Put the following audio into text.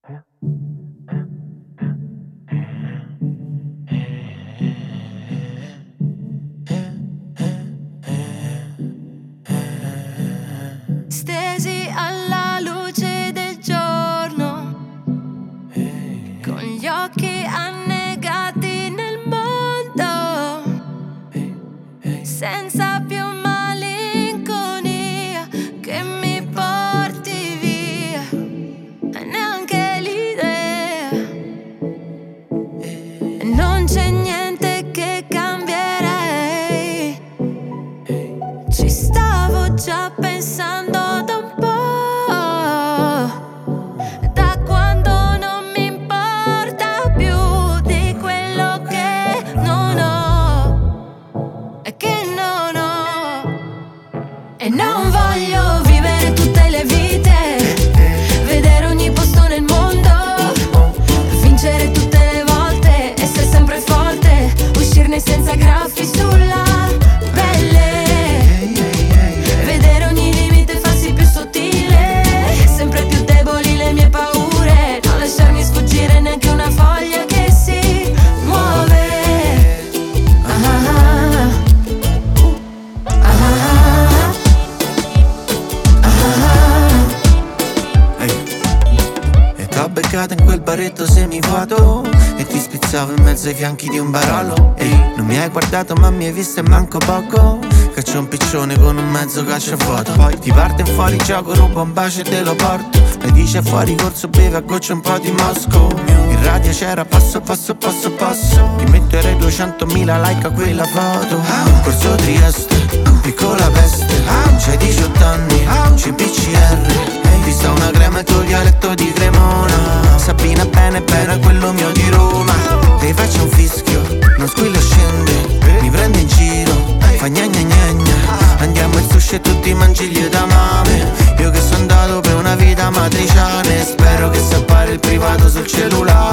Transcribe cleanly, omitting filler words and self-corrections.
Stesi alla luce del giorno, con gli occhi annegati nel mondo, senza più malinconia che mi porti via, e neanche l'idea. Non c'è niente che cambierei, ci stavo già pensando da un po', da quando non mi importa più di quello che non ho e che non ho. E non voglio vivere tutte le vite, vedere ogni posto nel mondo, vincere tutte le volte, essere sempre forte, uscirne senza graffi sulla pelle, vedere ogni limite farsi più sottile, sempre più deboli le mie paure, non lasciarmi sfuggire neanche una foglia che si muove. Ah, ah, ah, ah, ah. E t'ho beccato in quel baretto semivuoto e ti spizzavo in mezzo ai fianchi di un barolo. Ehi, non mi hai guardato ma mi hai visto e manco poco. Caccio un piccione con un mezzo cacciafoto. Poi ti parte fuori gioco, rubo un bacio e te lo porto. E dice fuori corso, beve a goccia un po' di Mosco. In radio c'era passo, passo, passo, passo. Ti metterei 200.000 like a quella foto. Corso Trieste, piccola peste. C'hai 18 anni, CPCR. Ti sta una crema il tuo dialetto di Cremona. Sabina bene bene quello mio di Roma. Ti faccio un fischio, non squillo scende. Mi prende in giro, fa gna gna gna gna. Andiamo in sushi e tutti mangi gli edamame. Io che sono andato per una vita matriciana e spero che si appare il privato sul cellulare.